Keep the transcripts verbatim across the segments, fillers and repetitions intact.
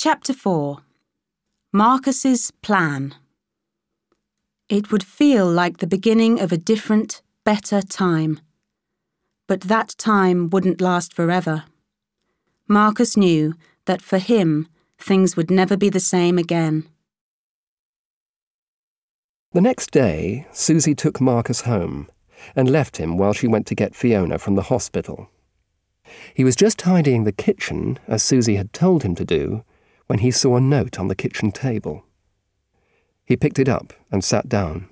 Chapter four. Marcus's Plan. It would feel like the beginning of a different, better time. But that time wouldn't last forever. Marcus knew that for him, things would never be the same again. The next day, Susie took Marcus home and left him while she went to get Fiona from the hospital. He was just tidying the kitchen, as Susie had told him to do, when he saw a note on the kitchen table. He picked it up and sat down.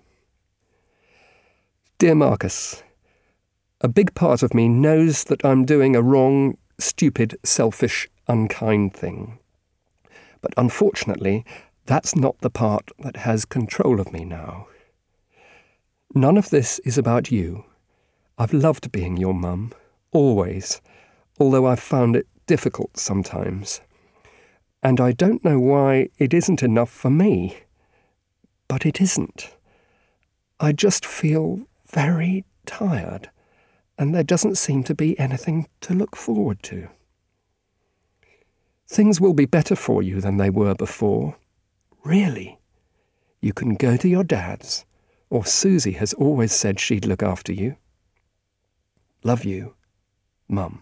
Dear Marcus, a big part of me knows that I'm doing a wrong, stupid, selfish, unkind thing. But unfortunately, that's not the part that has control of me now. None of this is about you. I've loved being your mum, always, although I've found it difficult sometimes. And I don't know why it isn't enough for me. But it isn't. I just feel very tired, and there doesn't seem to be anything to look forward to. Things will be better for you than they were before. Really. You can go to your dad's, or Susie has always said she'd look after you. Love you, Mum.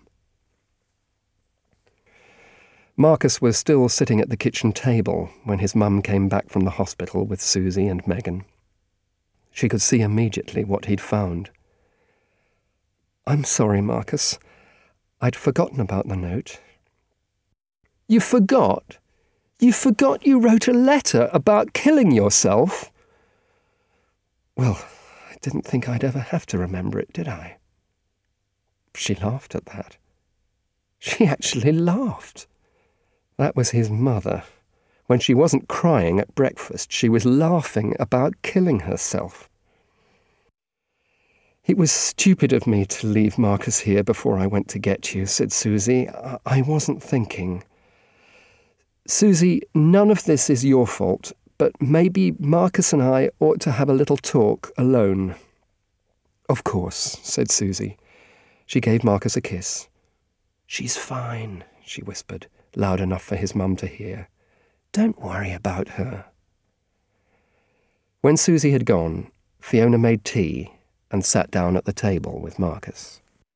Marcus was still sitting at the kitchen table when his mum came back from the hospital with Susie and Megan. She could see immediately what he'd found. I'm sorry, Marcus. I'd forgotten about the note. You forgot? You forgot you wrote a letter about killing yourself? Well, I didn't think I'd ever have to remember it, did I? She laughed at that. She actually laughed. That was his mother. When she wasn't crying at breakfast, she was laughing about killing herself. It was stupid of me to leave Marcus here before I went to get you, said Susie. I, I wasn't thinking. Susie, none of this is your fault, but maybe Marcus and I ought to have a little talk alone. Of course, said Susie. She gave Marcus a kiss. She's fine, she whispered, loud enough for his mum to hear. Don't worry about her. When Susie had gone, Fiona made tea and sat down at the table with Marcus.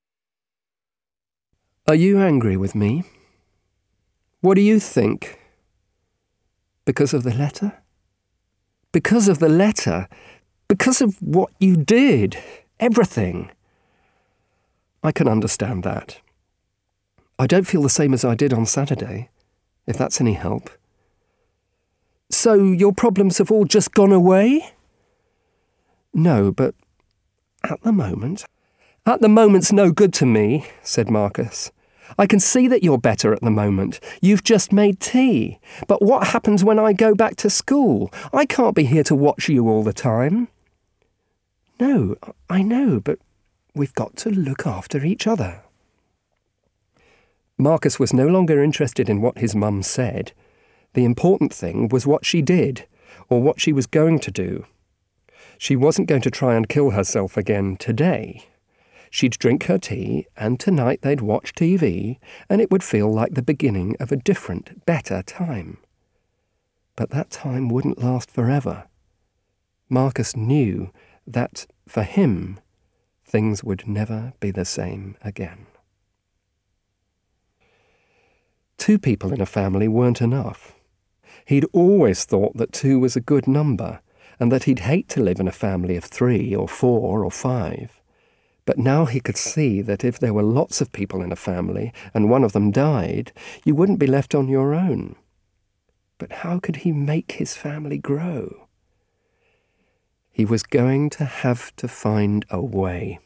Are you angry with me? What do you think? Because of the letter? Because of the letter? Because of what you did? Everything. I can understand that. I don't feel the same as I did on Saturday, if that's any help. So your problems have all just gone away? No, but at the moment... At the moment's no good to me, said Marcus. I can see that you're better at the moment. You've just made tea. But what happens when I go back to school? I can't be here to watch you all the time. No, I know, but we've got to look after each other. Marcus was no longer interested in what his mum said. The important thing was what she did, or what she was going to do. She wasn't going to try and kill herself again today. She'd drink her tea, and tonight they'd watch T V, and it would feel like the beginning of a different, better time. But that time wouldn't last forever. Marcus knew that, for him, things would never be the same again. Two people in a family weren't enough. He'd always thought that two was a good number, and that he'd hate to live in a family of three or four or five. But now he could see that if there were lots of people in a family and one of them died, you wouldn't be left on your own. But how could he make his family grow? He was going to have to find a way.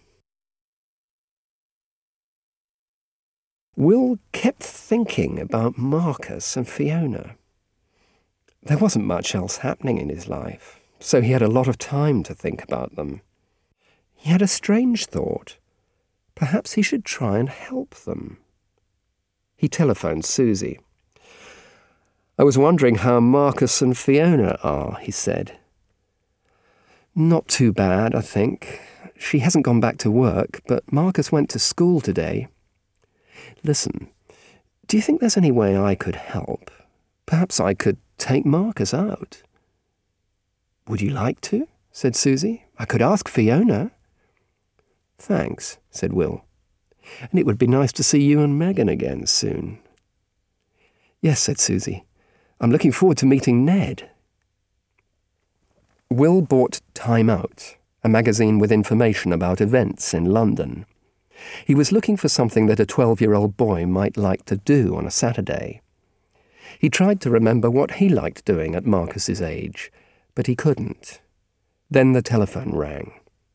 Will kept thinking about Marcus and Fiona. There wasn't much else happening in his life, so he had a lot of time to think about them. He had a strange thought. Perhaps he should try and help them. He telephoned Susie. I was wondering how Marcus and Fiona are, he said. Not too bad, I think. She hasn't gone back to work, but Marcus went to school today. Listen, do you think there's any way I could help? Perhaps I could take Marcus out. Would you like to? Said Susie. I could ask Fiona. Thanks, said Will. And it would be nice to see you and Megan again soon. Yes, said Susie. I'm looking forward to meeting Ned. Will bought Time Out, a magazine with information about events in London. He was looking for something that a twelve-year-old boy might like to do on a Saturday. He tried to remember what he liked doing at Marcus's age, but he couldn't. Then the telephone rang.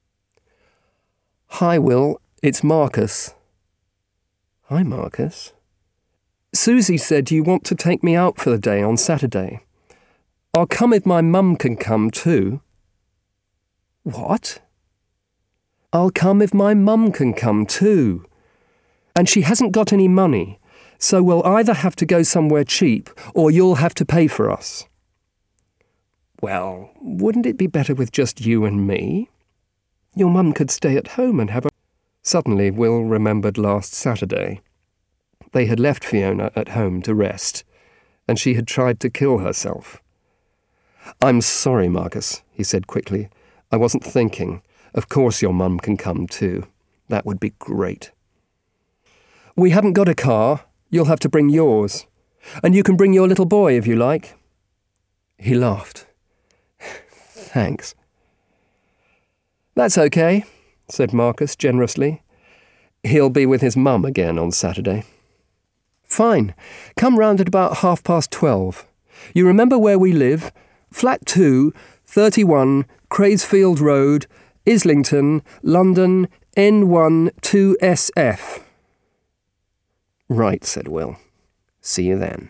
Hi, Will. It's Marcus. Hi, Marcus. Susie said you want to take me out for the day on Saturday. I'll come if my mum can come too. What? I'll come if my mum can come too. And she hasn't got any money, so we'll either have to go somewhere cheap or you'll have to pay for us. Well, wouldn't it be better with just you and me? Your mum could stay at home and have a... Suddenly, Will remembered last Saturday. They had left Fiona at home to rest, and she had tried to kill herself. I'm sorry, Marcus, he said quickly. I wasn't thinking. Of course your mum can come too. That would be great. We haven't got a car. You'll have to bring yours. And you can bring your little boy if you like. He laughed. Thanks. That's okay, said Marcus generously. He'll be with his mum again on Saturday. Fine. Come round at about half past twelve. You remember where we live? Flat two, thirty-one, Craysfield Road, Islington, London, N one two S F. Right, said Will. See you then.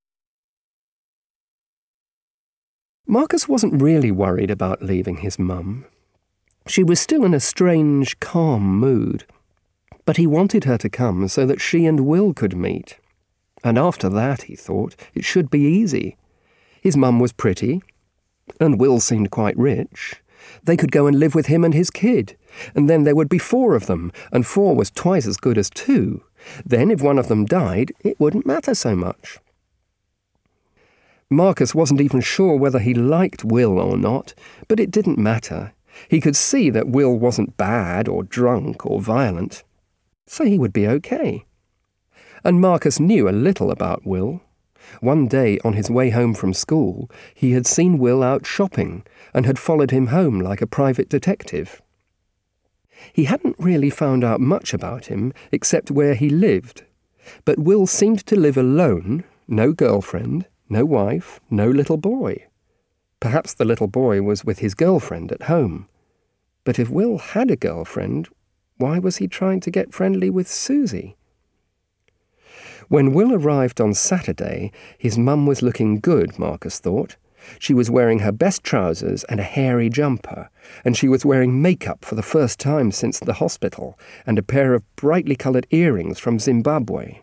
Marcus wasn't really worried about leaving his mum. She was still in a strange, calm mood, but he wanted her to come so that she and Will could meet. And after that, he thought, it should be easy. His mum was pretty, and Will seemed quite rich. They could go and live with him and his kid, and then there would be four of them, and four was twice as good as two. Then if one of them died, it wouldn't matter so much. Marcus wasn't even sure whether he liked Will or not, but it didn't matter. He could see that Will wasn't bad or drunk or violent, so he would be okay. And Marcus knew a little about Will. One day on his way home from school, he had seen Will out shopping and had followed him home like a private detective. He hadn't really found out much about him except where he lived, but Will seemed to live alone, no girlfriend, no wife, no little boy. Perhaps the little boy was with his girlfriend at home. But if Will had a girlfriend, why was he trying to get friendly with Susie? When Will arrived on Saturday, his mum was looking good, Marcus thought. She was wearing her best trousers and a hairy jumper, and she was wearing makeup for the first time since the hospital, and a pair of brightly coloured earrings from Zimbabwe.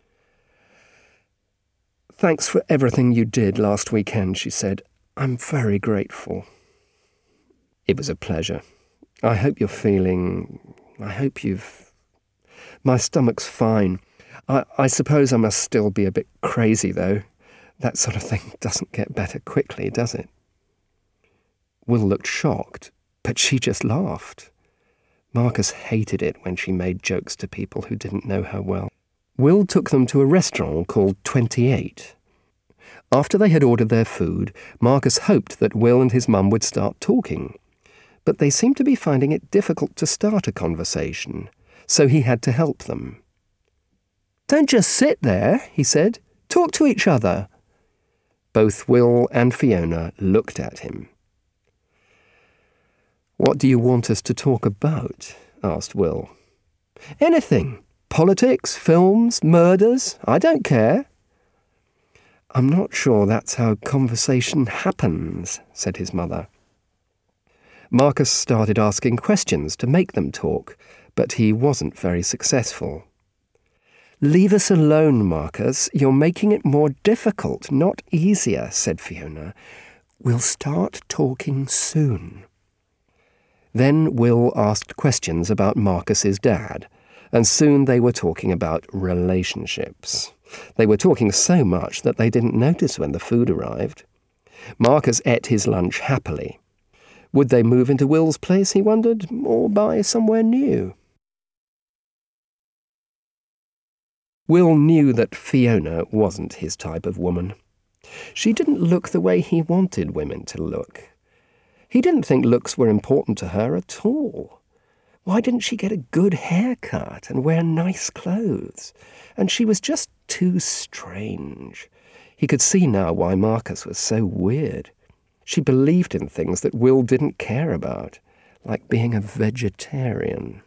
Thanks for everything you did last weekend, she said. I'm very grateful. It was a pleasure. I hope you're feeling... I hope you've... My stomach's fine. I, I suppose I must still be a bit crazy, though. That sort of thing doesn't get better quickly, does it? Will looked shocked, but she just laughed. Marcus hated it when she made jokes to people who didn't know her well. Will took them to a restaurant called twenty-eight. After they had ordered their food, Marcus hoped that Will and his mum would start talking. But they seemed to be finding it difficult to start a conversation, so he had to help them. Don't just sit there, he said. Talk to each other. Both Will and Fiona looked at him. What do you want us to talk about? Asked Will. Anything. Politics, films, murders. I don't care. I'm not sure that's how conversation happens, said his mother. Marcus started asking questions to make them talk, but he wasn't very successful. Leave us alone, Marcus. You're making it more difficult, not easier, said Fiona. We'll start talking soon. Then Will asked questions about Marcus's dad, and soon they were talking about relationships. They were talking so much that they didn't notice when the food arrived. Marcus ate his lunch happily. Would they move into Will's place, he wondered, or buy somewhere new? Will knew that Fiona wasn't his type of woman. She didn't look the way he wanted women to look. He didn't think looks were important to her at all. Why didn't she get a good haircut and wear nice clothes? And she was just too strange. He could see now why Marcus was so weird. She believed in things that Will didn't care about, like being a vegetarian.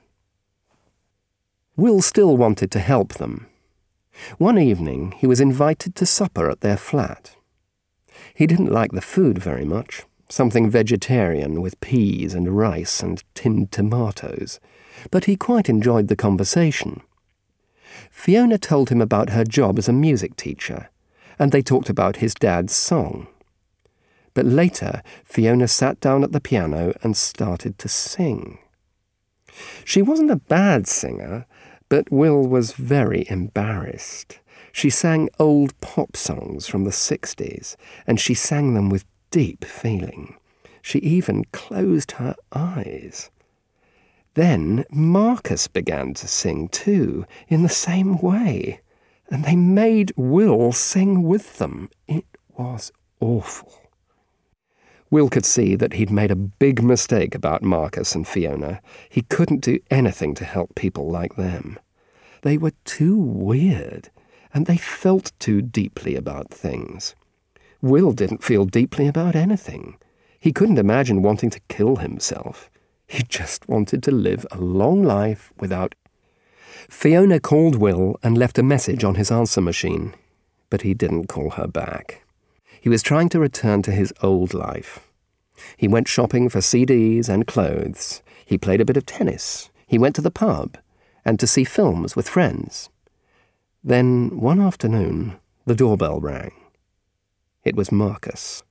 Will still wanted to help them. One evening he was invited to supper at their flat. He didn't like the food very much, something vegetarian with peas and rice and tinned tomatoes, but he quite enjoyed the conversation. Fiona told him about her job as a music teacher, and they talked about his dad's song. But later, Fiona sat down at the piano and started to sing. She wasn't a bad singer, but Will was very embarrassed. She sang old pop songs from the sixties, and she sang them with deep feeling. She even closed her eyes. Then Marcus began to sing too, in the same way, and they made Will sing with them. It was awful. Will could see that he'd made a big mistake about Marcus and Fiona. He couldn't do anything to help people like them. They were too weird, and they felt too deeply about things. Will didn't feel deeply about anything. He couldn't imagine wanting to kill himself. He just wanted to live a long life without... Fiona called Will and left a message on his answer machine, but he didn't call her back. He was trying to return to his old life. He went shopping for C Ds and clothes. He played a bit of tennis. He went to the pub and to see films with friends. Then, one afternoon, the doorbell rang. It was Marcus.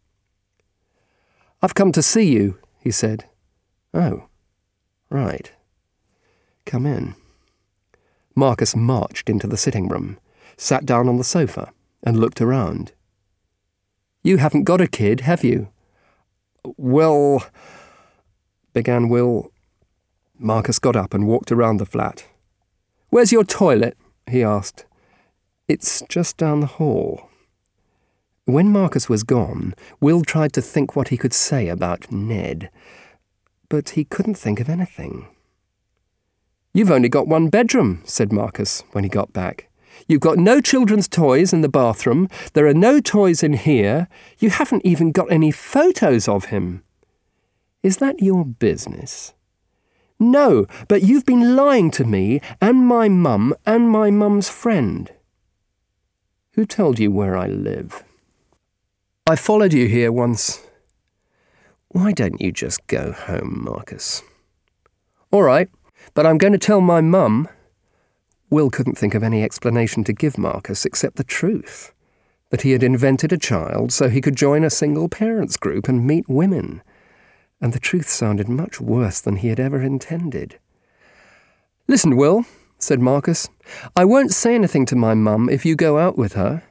"I've come to see you," he said. "Oh, right. Come in." Marcus marched into the sitting room, sat down on the sofa, and looked around. "You haven't got a kid, have you?" "Well," began Will. Marcus got up and walked around the flat. "Where's your toilet?" he asked. "It's just down the hall." When Marcus was gone, Will tried to think what he could say about Ned, but he couldn't think of anything. "You've only got one bedroom," said Marcus when he got back. "You've got no children's toys in the bathroom. There are no toys in here. You haven't even got any photos of him." "Is that your business?" "No, but you've been lying to me and my mum and my mum's friend." "Who told you where I live?" "I followed you here once." "Why don't you just go home, Marcus?" "All right, but I'm going to tell my mum." Will couldn't think of any explanation to give Marcus except the truth, that he had invented a child so he could join a single parents group and meet women, and the truth sounded much worse than he had ever intended. "Listen, Will," said Marcus, "I won't say anything to my mum if you go out with her."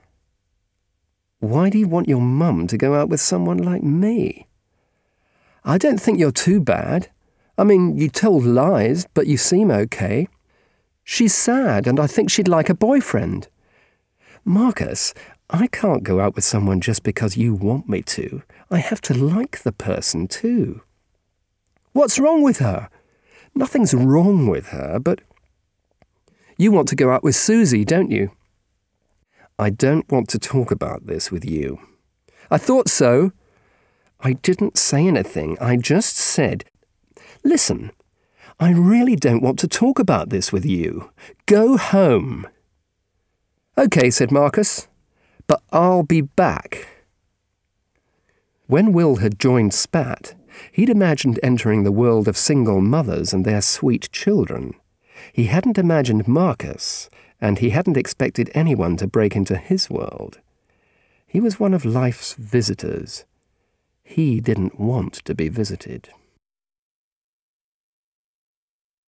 "Why do you want your mum to go out with someone like me?" "I don't think you're too bad. I mean, you told lies, but you seem okay. She's sad, and I think she'd like a boyfriend." "Marcus, I can't go out with someone just because you want me to. I have to like the person too." "What's wrong with her?" "Nothing's wrong with her, but..." "You want to go out with Susie, don't you?" "I don't want to talk about this with you." "I thought so." "I didn't say anything. I just said..." "Listen, I really don't want to talk about this with you. Go home." "Okay," said Marcus, "but I'll be back." When Will had joined Spat, he'd imagined entering the world of single mothers and their sweet children. He hadn't imagined Marcus, and he hadn't expected anyone to break into his world. He was one of life's visitors. He didn't want to be visited.